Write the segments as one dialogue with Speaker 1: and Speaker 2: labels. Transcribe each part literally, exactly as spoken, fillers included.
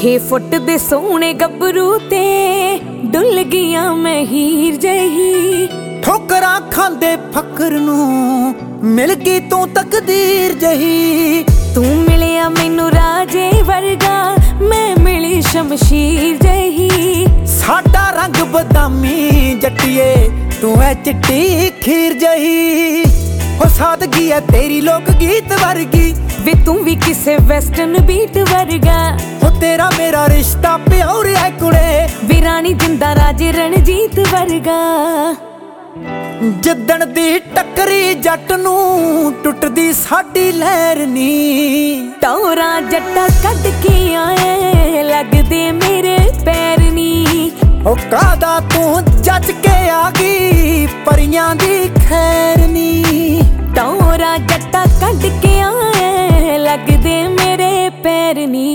Speaker 1: छे फुट दे सोहणे गबरू ते डुल गईया मैं हीर जही।
Speaker 2: ठोकरां खांदे फकर नूं मिल गई तू तकदीर जही।
Speaker 1: तू मिलिया मैनू राजे वर्गा मैं मिली शमशीर जही।
Speaker 2: साडा रंग बदामी जट्टिए तू है चिट्टी खीर जही। हो सादगी है तेरी लोक गीत वर्गी
Speaker 1: वे तू भी किसे वेस्टर्न बीट वर्गा।
Speaker 2: हो तेरा मेरा रिश्ता प्योर है कुड़े
Speaker 1: वी रानी जिंदा राजे रणजीत वर्गा।
Speaker 2: जिद्दण दी टक्करी जट नूं टुटदी साडी लहर नी।
Speaker 1: टौरा जट्टा कट के आए लगदे मेरे पैर नी।
Speaker 2: ओ कादा तू जज के आ गई परियां दी खैर नी।
Speaker 1: टौरा जट्टा कट के आए लगदे मेरे पैर नी।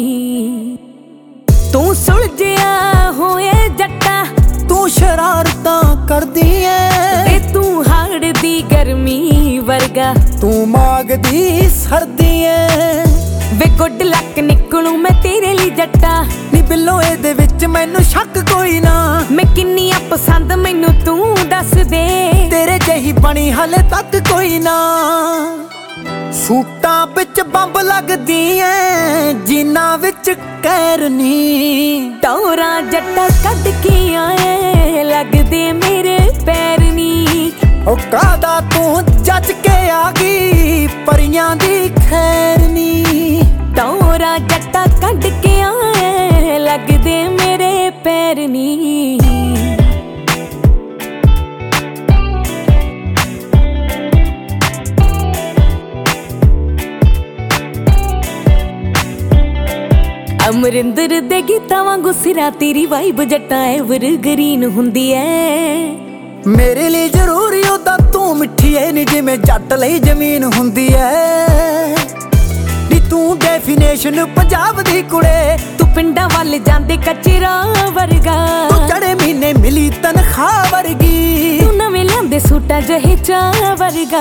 Speaker 1: तू सुलझिया होए जट्टा
Speaker 2: तू शरारतां करदी
Speaker 1: ऐ तू हाड़ दी गर्मी वर्गा।
Speaker 2: तू माग दी सर्दी ऐ
Speaker 1: वे गुड लक निकलूं मैं तेरे लिए जट्टा।
Speaker 2: नी बिल्लो एदे विच मैनू शक कोई ना।
Speaker 1: मैं किन्नी आ पसंद मैनू तू दस दे
Speaker 2: तेरे जही बनी हाले तक कोई ना। सूटां विच बंब लगदी ऐ जीना विच कैर नी।
Speaker 1: टौरा जट्टा कट के आए लगदे मेरे पैर नी।
Speaker 2: ओ कादा तू जज के आ गई परियां दी खैर नी।
Speaker 1: टौरा जट्टा कट के आए लगदे मेरे पैर नी। अमरिंदर दे गीतां वांगू सिरा तेरी वाइब जट्टा एवरग्रीन हुंदी ऐ।
Speaker 2: मेरे लिए जरूरी ओदा तू मिठी ऐ नी जिवें जट लई जमीन हुंदी ऐ। नी तू डेफिनेशन पंजाब दी कुड़े
Speaker 1: तू पिंडा वल जांदे कचरा वर्गा।
Speaker 2: तू जड़े महीने मिली तनखा वर्गी
Speaker 1: तू नवें लिआंदे सूटा जहे चा वर्गा।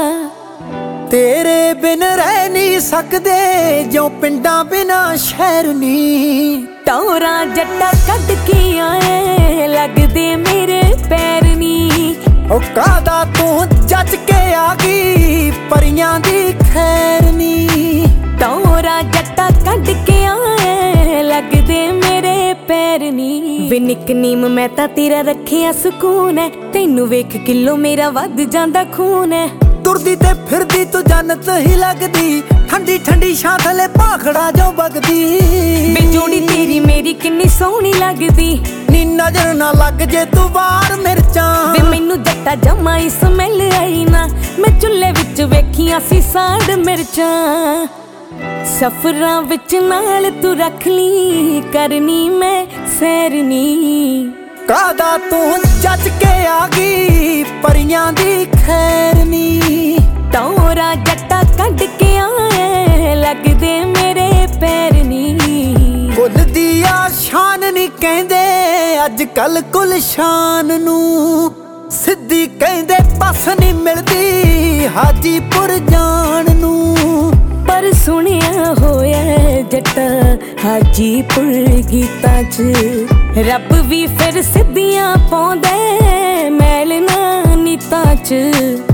Speaker 2: तेरे बिन रह नहीं सकदे जो पिंडा बिना शहर नी।
Speaker 1: टौरा जट्टा कट के आए लगदे मेरे पैर नी।
Speaker 2: ओ कादा तू जज के आ गई परियां दी खैर नी।
Speaker 1: टौरा जट्टा कट के आए लगदे मेरे पैर नी। वे निकनीम मैं तां तेरा रखिया सुकून है तैनू वेख किलो मेरा वध जांदा खून है।
Speaker 2: तुरदी ते फिरदी तू जन्नत ही लगदी ठंडी ठंडी छां थले भाखड़ा जो बगदी।
Speaker 1: वे जोड़ी तेरी मेरी किन्नी सोहनी लगदी
Speaker 2: नी नजर ना लग जे तू वार मिर्चां।
Speaker 1: वे मैनू जट्टा जम्मा ही स्मैल आई ना मैं चुल्हे विच वेखियां सी साड़ मिर्चां। सफरां विच नाल तू रख ली करनी मैं सैर नी।
Speaker 2: कादा तू जज के आ गई परियां दी खैर नी।
Speaker 1: टौरा जट्टा कट के आए लगदे मेरे पैर नी।
Speaker 2: कुल दिया शान नी कहंदे अज कल कुल शान नू। सिद्धी कहंदे बस नी मिलदी हाजीपुर जान नू।
Speaker 1: पर सुनिया होया जट्टा हाजीपुर गीतां च रब भी फिर सिद्धियां पाउंदे मैल ना नीतां च।